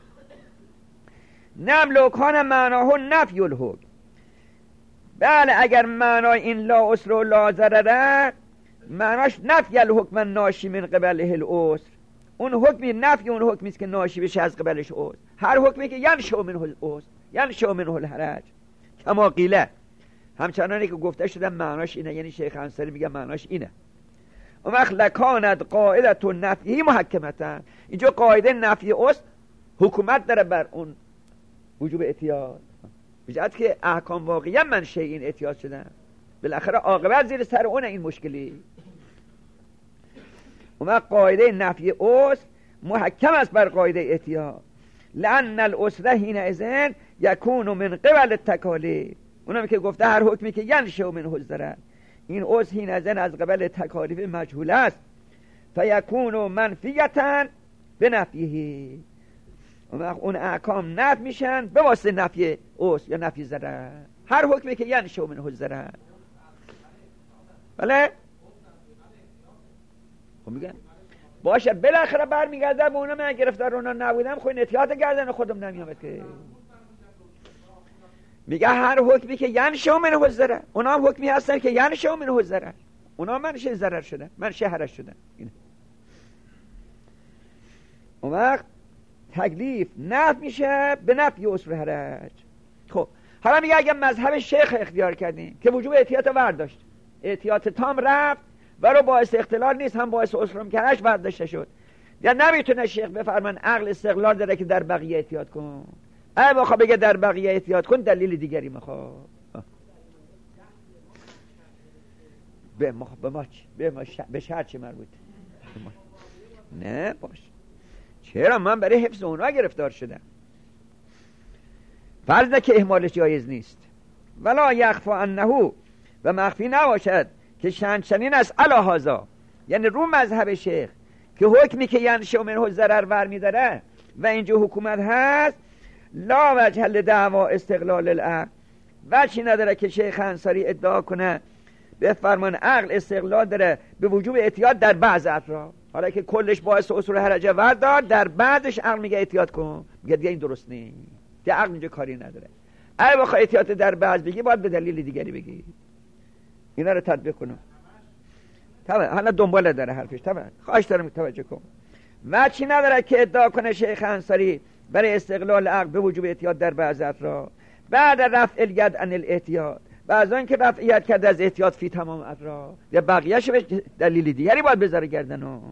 [SPEAKER 1] نم لو کان معناه نفی الحکم. بله اگر معنای این لا عسر و لا ضرر معناش نفی الحکم ناشی من قبله العسر، اون حکمی نفی اون حکمی است که ناشی بشه از قبلش عسر. هر حکمی که ینشأ منه العسر ینشأ منه الحرج کما قیله، همچنانی که گفته شده معناش اینه. یعنی شیخ انصاری میگه معناش اینه. اون وقت لکانت قاعدت نفی محکمتن، اینجا قاعده نفی عسر حکومت داره بر اون وجوب احتیاط، بجد که احکام واقعی منشأ این احتیاط شدن. بالاخره عاقبت زیر سر اون این مشکلی. اون وقت قاعده نفی عسر محکم است بر قاعده احتیاط. لأن العسر حینئذ یکون من قبل التکالیف، اونم که گفته هر حکمی که ینشأ منه الضرر، این عسر حینئذ از قبل تکالیف مجهول است. فیکون منفیتا بنفیه، اون احکام نفی میشن به واسطه نفی عسر یا نفی ضرر. هر حکمی که ینشأ منه الضرر. بله خب میگن باشه بالاخره برمیگردم به اونا. من گرفتار اونا نبودم خب احتیاط گردن خودم نمیامد که. میگه هر حکمی که ینشأ منه الضرر، اونا هم حکمی هستن که ینشأ منه الضرر، اونا منشأ ضرر شدن، منشأ حرج شدن. اون وقت تکلیف نفی میشه به نفی عسر حرج. خب حالا میگه اگه مذهب شیخ اختیار کردیم که وجوب احتیاط برداشت، احتیاط تام رفت ولو باعث اختلال نیست هم باعث عسر که حرج برداشته شد، یا نمیتونه شیخ بفرمان عقل استقلال داره که در بقیه احتیاط کن. اگه بخواه بگه در بقیه احتیاط کن دلیل دیگری میخواد. به شرط چه مربوط؟ نه باش چرا من برای حفظ اونا گرفتار شدم. فرض که اهمالش جایز نیست. ولا یخفی انه و مخفی نباشد که چنین است علی هذا، یعنی رو مذهب شیخ که حکمی که ینشأ منه الضرر برمی‌داره و اینجا حکومت هست، لا وجه لدعوا استقلال العقل، وجهی نداره که شیخ انصاری ادعا کنه به فرمان عقل استقلال داره به وجوب احتیاط در بعض اطراف، حالا که کلش باعث عسر حرجه وردار در بعضش عقل میگه احتیاط کن. میگه دیگه این درست نیست، که عقل اینجا کاری نداره. اگه بخوای احتیاط در بعض بگی باید به دلیل دیگری بگی. اینا رو تطبیق کنم. طبعا حالا دنباله داره حرفش. طبعا خواهش دارم توجه کن. وجهی نداره که ادعا کنه شیخ انصاری برای استقلال عقل به وجوب احتیاط در بعض اطراف بعد رفع الید عن الاحتیاط، بعد از که رفع ید کرده از احتیاط فی تمام اطراف، یا بقیه‌اش به دلیل دیگری باید بذاره گردنو.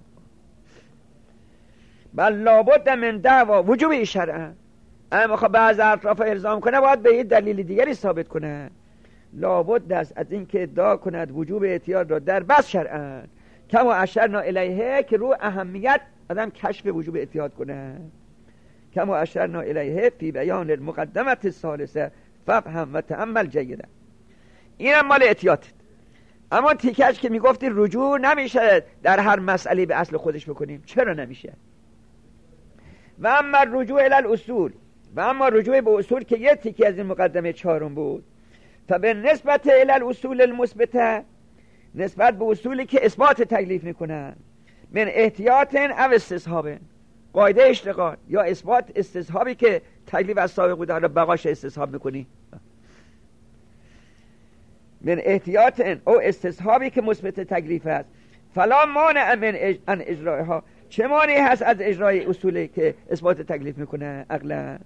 [SPEAKER 1] بل لابد من دعوا وجوب شرعا، اما خب بعض اطراف الزام کنه باید به یه دلیل دیگری ثابت کنه. لابد است از این که ادعا کند وجوب احتیاط را در بس شرعا کما اشرنا الیه، که رو اهمیت آدم کشف وجوب احتیاط کنه. کما اشرنا الیه فی بیان المقدمه الثالثه ففهم و تأمل جیدا. اینم مال احتیاط. اما تیکش که میگفتی رجوع نمیشه در هر مسئله به اصل خودش بکنیم. چرا نمیشه؟ و اما رجوع الی الاصول، و اما رجوع به اصول که یه تیکی از این مقدمه چهارم بود، فبه نسبت الی الاصول المثبته، نسبت به اصولی که اثبات تکلیف میکنن، من احتیاط او استصحاب، قاعده اشتغال یا اثبات استصحابی که تکلیف از سابق بوده حالا بقاش استصحاب میکنی، من احتیاط او استصحابی که مثبت تکلیف است، فلا مانع من ان اجرایها، چه مانعی هست از اجرای اصولی که اثبات تکلیف میکنه عقلا؟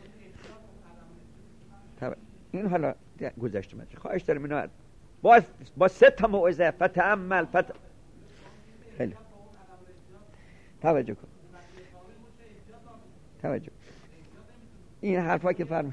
[SPEAKER 1] این حالا گذشته من خواهش دارم اینو با 3 تا موعظه فتأمل خیلی توجه کن، توجه این حرفا که فرمه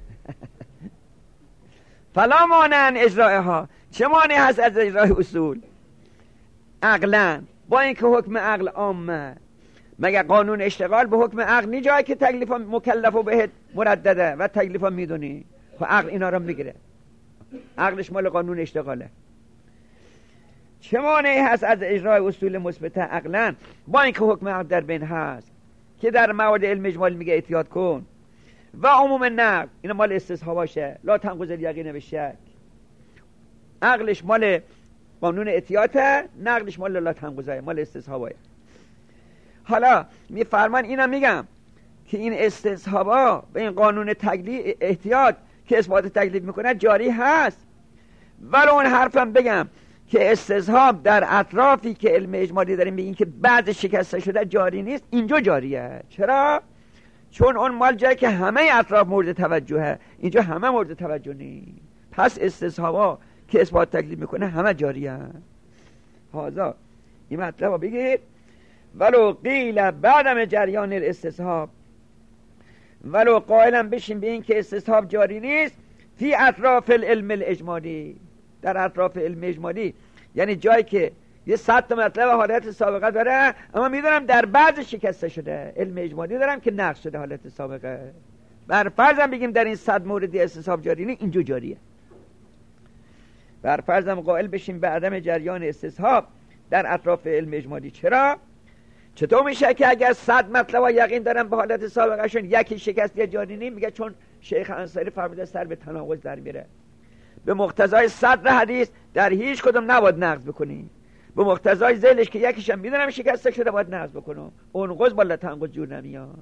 [SPEAKER 1] فلا مانع اجرائها، چه مانعی هست از اجرای اصول عقلا؟ با اینکه حکم عقل عامه، مگه قانون اشتغال به حکم عقل نی جایی که تکلیف مکلف و بهت مردده و تکلیف میدونی؟ خب عقل اینا رو میگیره، عقلش مال قانون اشتغاله. چه مانعی هست از اجرای اصول مثبت عقلا با اینکه حکم عقل در بین هست که در مواد علم اجمالی میگه احتیاط کن و عموم نقل اینا مال استصحاب باشه، لا تنقض الیقین بالشک. عقلش مال قانون احتیاطه، نقلش مال لا تنقضه، مال استصحابه. حالا میفرمان اینا میگم که این استصحابا به این قانون تکلیف احتیاط که اثبات تکلیف میکنه جاری هست، ولی اون حرفم بگم که استصحاب در اطرافی که علم اجمالی داریم بگیم که بعض شکسته شده جاری نیست، اینجا جاریه. چرا؟ چون اون مال جایی که همه اطراف مورد توجهه، اینجا همه مورد توجه نیست. پس استصحابا که اثبات تکلیف میکنه همه جاریه. حاضر این مطلب رو بگید. ولو قیل بعدم جریان الاستصحاب، ولو قائلم بشیم به این که استصحاب جاری نیست فی اطراف العلم الاجمالی، در اطراف علم اجمالی، یعنی جایی که یه 100 تا مطلب حالت سابقه داره اما میدونم در بعض شکسته شده، علم اجمالی دارم که نقص شده حالت سابقه. بر فرضم بگیم در این 100 موردی استصحاب جاری نیست، اینجا جاریه. بر فرضم قائل بشیم به عدم جریان استصحاب در اطراف علم اجمالی. چطور میشه که اگر 100 مطلب یقین دارم به حالت سابقه شون یکی شکست یا جاری نیست؟ میگه چون شیخ انصاری فرموده سر به تناقض در میره. به مقتضای صدر حدیث در هیچ کدوم نباید نقض بکنی، به مقتضای ذیلش که یکیش هم میدونم شکسته شده باید نقض بکنم. انقض بالا تنقض جور نمیاد.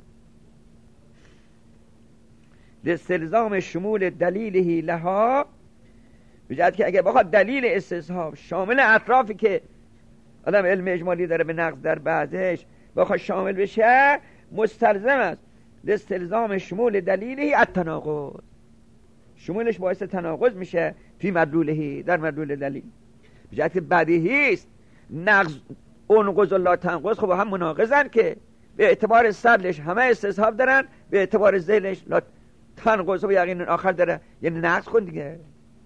[SPEAKER 1] استلزام شمول دلیلهی لها، بجد که اگه بخواد دلیل استصحاب شامل اطرافی که آدم علم اجمالی داره به نقض در بعضش بخواد شامل بشه، مستلزم است استلزام شمول دلیلهی التناقض، شمولش باعث تناقض میشه فی مدلولهی، در مدلول دلیل. بجد که بدیهی است نقض انقض و لا تنقض خب هم مناقضن که به اعتبار صدرش همه استصحاب دارن، به اعتبار ذیلش لا تنقض و یقین آخر داره، یعنی نقض کن دیگه.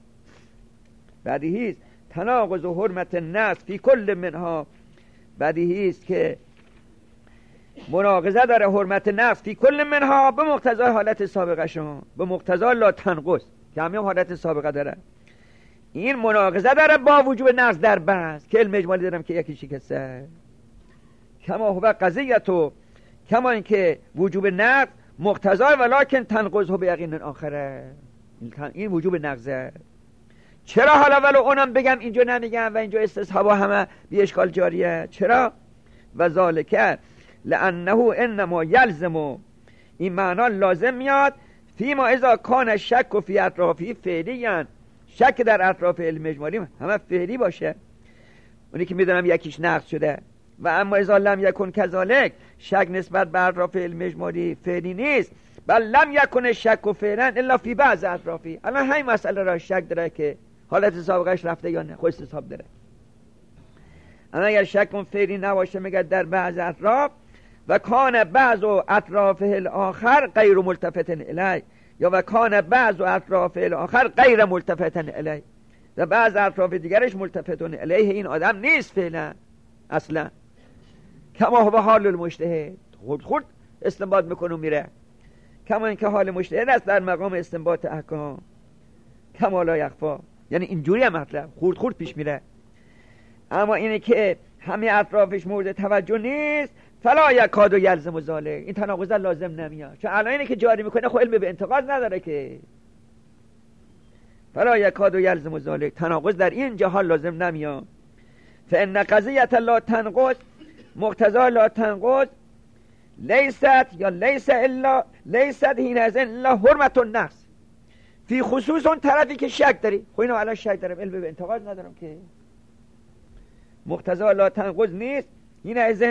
[SPEAKER 1] بدیهی است تناقض و حرمت النص فی کل منها، بدیهی است که مناقضه داره حرمت نقض فی کل منها به مقتضای حالت سابقه شون، به مقتضای لا تنقض که همه حالت سابقه داره. این مناقضه داره با وجوب نقض در بعض که علم اجمالی دارم که یکی شکسته. کما هو قضیتو، کما اینکه وجوب نقض مقتضای ولکن تنقض به یقین آخره، این وجوب نقضه. چرا حالا ولو اونم بگم اینجا نمیگم و اینجا استصحابا همه بی اشکال جاریه؟ چرا؟ و ذالک لانه انما یلزم، این معنا لازم میاد فیما اذا کان شک و فی اطرافی فعلیاً، شک در اطراف علم اجمالی همه فعلی باشه، اونی که میدونم یکیش نقض شده. و اما اذا لم یکن کذالک، شک نسبت به اطراف علم اجمالی فعلی نیست، بل لم یکن شک و فعلا الا فی بعض اطرافی. الان همین مسئله را شک داره که حالت سابقش رفته یا نه، خود حساب داره. اما اگر شک اون فعلی نباشه میگه در بعض اطراف و کان بعض و اطراف الاخر غیر ملتفت الی، یا و کان بعض و اطراف الاخر غیر ملتفت الی، و بعض اطراف دیگرش ملتفتون الیه این آدم نیست فعلا اصلا. کما هو حال المجتهد، خود استنباط میکنه و میره، کما اینکه حال مجتهد است در مقام استنباط احکام، کما لا یخفا، یعنی اینجوری هم مطلب خورد پیش میره. اما اینه که همه اطرافش مورد توجه نیست، فلا یکاد و یلزم ذالک، این تناقض لازم نمیاد. چون الان اینه که جاری میکنه خب علم به انتقاد نداره که، فلا یکاد و یلزم ذالک، تناقض در این جهان لازم نمیاد. فان قضیه لا تنقض، مقتضا لا تنقض لیست یا لیس الا لیست حینئذ الا حرمت النقص، فی خصوص اون طرفی که شک داری. خب اینو الان شک دارم، علم به انتقاد ندارم که، مقتضا لا تنقض نیست حینئذ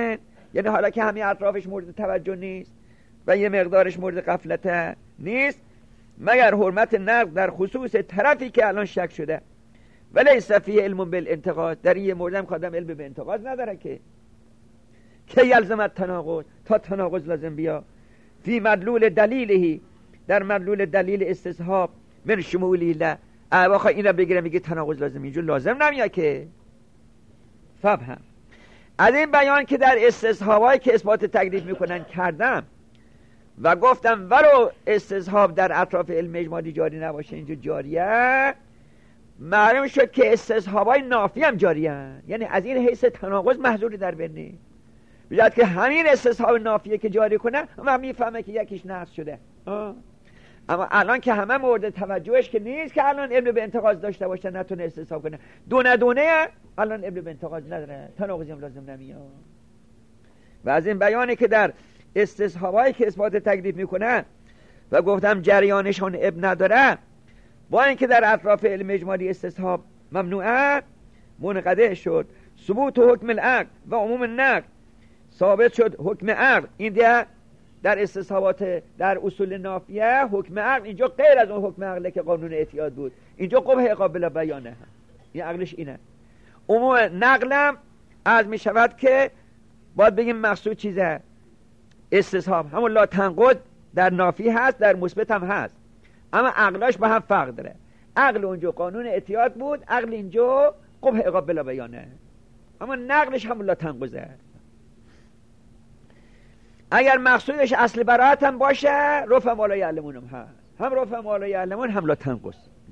[SPEAKER 1] یعنی حالا که همه اطرافش مورد توجه نیست و یه مقدارش مورد غفلت نیست، مگر حرمت نقد در خصوص طرفی که الان شک شده ولیس فیه علم بالانتقاد، در این مورد هم خادم علم به انتقاد نداره که یلزمت تناقض، تا تناقض لازم بیا فی مدلول دلیلهی، در مدلول دلیل استصحاب من شمولی له. واخا این را بگیرم میگه تناقض لازم، اینجور لازم نمیاد که. فهم از این بیان که در استصحابایی که اثبات تکلیف میکنن کردم و گفتم ولو استصحاب در اطراف علم اجمالی جاری نباشه اینجا جاریه، معلوم شد که استصحابای نافی هم جاریه، یعنی از این حیث تناقض محظوری در بین نیست. بجد که همین استصحاب نافیه که جاری کنه و میفهمه که یکیش نقص شده. اما الان که همه مورد توجهش که نیست که الان علم به انتقاد داشته باشه نتونه استصحاب کنه، دونه الان علم به انتقاد نداره، تناقضی هم لازم نمیاد. و از این بیانی که در استصحابایی که اثبات تکلیف میکنن و گفتم جریانشان اب نداره، با اینکه در اطراف علم اجمالی استصحاب ممنوعه، منقطع شد ثبوت حکم العقل و عموم النقل، ثابت شد حکم عقل. این در استصحابات در اصول نافیه حکم عقل اینجا غیر از اون حکم عقله که قانون اعتیاد بود، اینجا قبح قابل بیانه، این عقلش اینه. عموم نقلم از می شود که باید بگیم مقصود چیزه، استصحاب همون لا تنقض در نافی هست، در مثبت هم هست، اما عقلاش با هم فرق داره. عقل اونجا قانون اعتیاد بود، عقل اینجا قبح قابل بیانه، اما نقلش همون لا تنقضه. اگر مقصودش اصل براءت هم باشه رفع ما لا یعلمون هم هست، هم رفع ما لا یعلمون هم لا تنقض.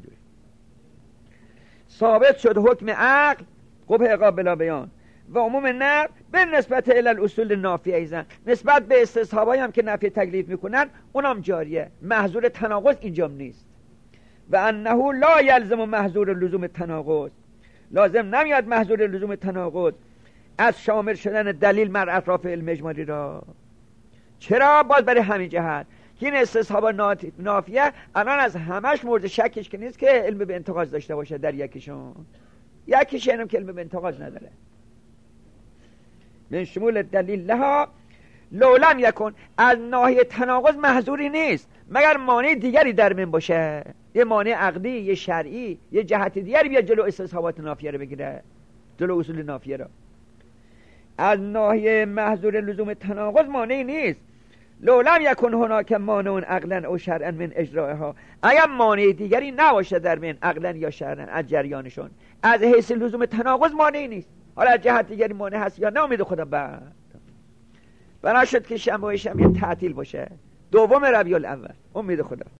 [SPEAKER 1] ثابت شد حکم عقل قبح قابل بیان و عموم نقل به نسبت الی الاصول نافیه ایزن، نسبت به استصحابایی هم که نفی تکلیف میکنن اونم جاریه، محظور تناقض اینجام نیست. و انه لا یلزم محظور لزوم تناقض، لازم نمیاد محظور لزوم تناقض از شامل شدن دلیل مر اطراف علم اجمالی را. چرا؟ باز برای همین جهت که این استصحاب نافیه الان از همش مورد شکش که نیست که علم به انتقاض داشته باشه، در یکیشون اینم که علم به انتقاض نداره. من شمول دلیل لها لولم یکن، از ناحیه تناقض محظوری نیست مگر مانع دیگری در من باشه، یه مانع عقلی، یه شرعی، یه جهت دیگری بیاد جلو استصحابات نافیه رو بگیره، جلو اصول نافیه رو. از ناحیه محظور لزوم تناقض مانعی نیست. لولم یکن هناک مانع عقلا او شرعا من اجرائها، اگر مانع دیگری نباشه در من عقلا یا شرعا از جریانشون، از حیث لزوم تناقض مانعی نیست. حالا از جهت دیگری مانع هست یا نه امید خدا بعد بنا شد که شنبه یه تعطیل باشه، دوم ربیع الاول، امید خدا.